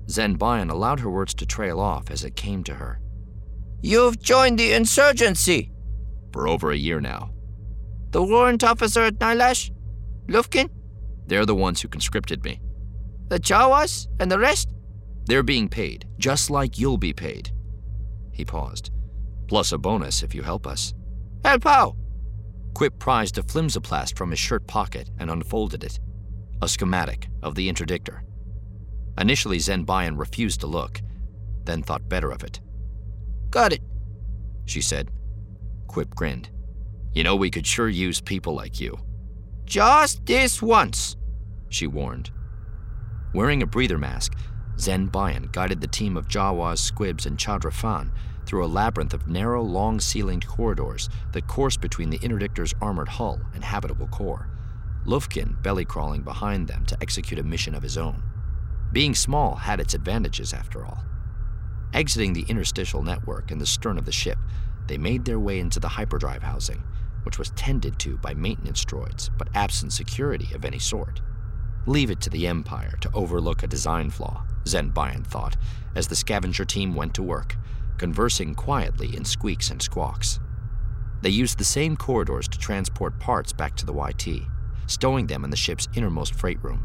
Zen-Bian allowed her words to trail off as it came to her. You've joined the insurgency. For over a year now. The warrant officer at Nylash? Lufkin? They're the ones who conscripted me. The Jawas and the rest? They're being paid, just like you'll be paid. He paused. Plus a bonus if you help us. Help how? Quip prized a flimsoplast from his shirt pocket and unfolded it. A schematic of the interdictor. Initially, Zen-Bian refused to look, then thought better of it. Got it, she said. Quip grinned. You know, we could sure use people like you. Just this once, she warned. Wearing a breather mask, Zen-Bian guided the team of Jawas, Squibs, and Chadrafan through a labyrinth of narrow, long-ceilinged corridors that coursed between the interdictor's armored hull and habitable core, Lufkin belly-crawling behind them to execute a mission of his own. Being small had its advantages, after all. Exiting the interstitial network in the stern of the ship, they made their way into the hyperdrive housing, which was tended to by maintenance droids, but absent security of any sort. Leave it to the Empire to overlook a design flaw, Zen-Bian thought, as the scavenger team went to work, conversing quietly in squeaks and squawks. They used the same corridors to transport parts back to the YT, stowing them in the ship's innermost freight room.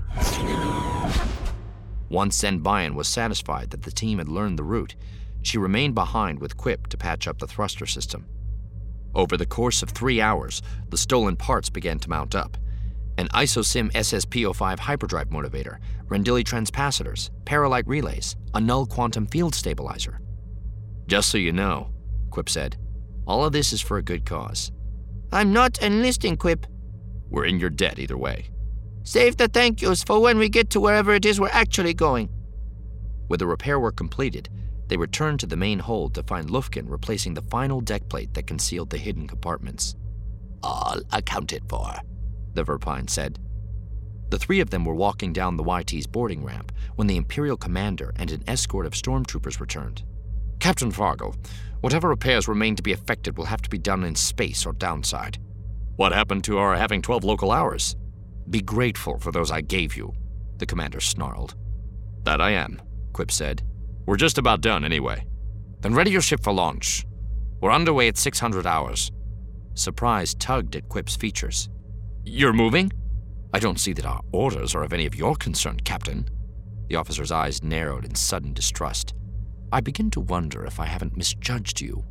Once Zen-Bian was satisfied that the team had learned the route, she remained behind with Quip to patch up the thruster system. Over the course of 3 hours, the stolen parts began to mount up. An ISOSIM SSP-05 hyperdrive motivator, Rendili transpacitors, Paralight relays, a null quantum field stabilizer. Just so you know, Quip said, all of this is for a good cause. I'm not enlisting, Quip. We're in your debt either way. Save the thank yous for when we get to wherever it is we're actually going. With the repair work completed, they returned to the main hold to find Lufkin replacing the final deck plate that concealed the hidden compartments. All accounted for, the Verpine said. The three of them were walking down the YT's boarding ramp when the Imperial commander and an escort of stormtroopers returned. Captain Fargo, whatever repairs remain to be effected will have to be done in space or downside. What happened to our having 12 local hours? Be grateful for those I gave you, the commander snarled. That I am, Quip said. We're just about done anyway. Then ready your ship for launch. We're underway at 600 hours. Surprise tugged at Quip's features. You're moving? I don't see that our orders are of any of your concern, Captain. The officer's eyes narrowed in sudden distrust. I begin to wonder if I haven't misjudged you.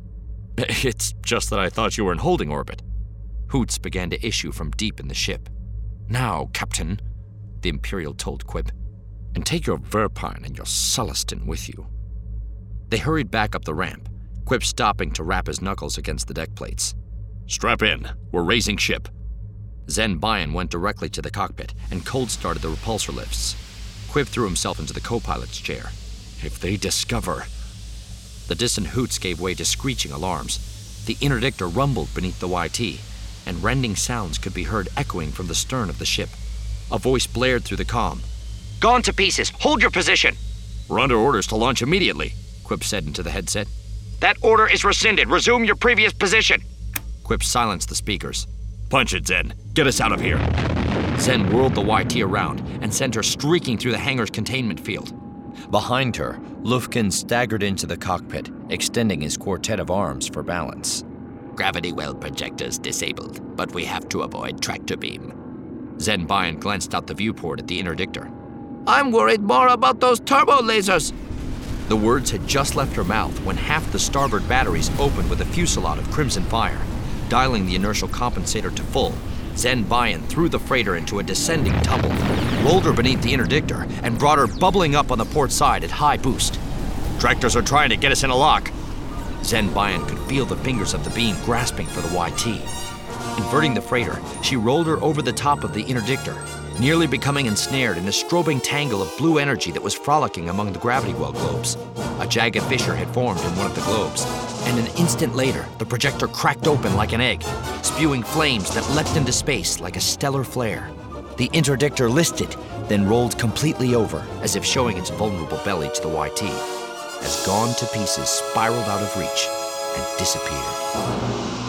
It's just that I thought you were in holding orbit. Hoots began to issue from deep in the ship. Now, Captain, the Imperial told Quip, and take your Verpine and your Sullustan with you. They hurried back up the ramp, Quip stopping to rap his knuckles against the deck plates. Strap in, we're raising ship. Zen-Bian went directly to the cockpit and cold-started the repulsor lifts. Quip threw himself into the co-pilot's chair. If they discover... The distant hoots gave way to screeching alarms. The interdictor rumbled beneath the YT, and rending sounds could be heard echoing from the stern of the ship. A voice blared through the comm. Gone to pieces! Hold your position! We're under orders to launch immediately, Quip said into the headset. That order is rescinded. Resume your previous position. Quip silenced the speakers. Punch it, Zen. Get us out of here. Zen whirled the YT around and sent her streaking through the hangar's containment field. Behind her, Lufkin staggered into the cockpit, extending his quartet of arms for balance. Gravity well projectors disabled, but we have to avoid tractor beam. Zen-Bian glanced out the viewport at the interdictor. I'm worried more about those turbo lasers. The words had just left her mouth when half the starboard batteries opened with a fusillade of crimson fire. Dialing the inertial compensator to full, Zen-Bian threw the freighter into a descending tumble, rolled her beneath the interdictor, and brought her bubbling up on the port side at high boost. Tractors are trying to get us in a lock. Zen-Bian could feel the fingers of the beam grasping for the YT. Inverting the freighter, she rolled her over the top of the interdictor, nearly becoming ensnared in a strobing tangle of blue energy that was frolicking among the gravity well globes. A jagged fissure had formed in one of the globes, and an instant later, the projector cracked open like an egg, spewing flames that leapt into space like a stellar flare. The interdictor listed, then rolled completely over, as if showing its vulnerable belly to the YT, as gone to pieces spiraled out of reach and disappeared.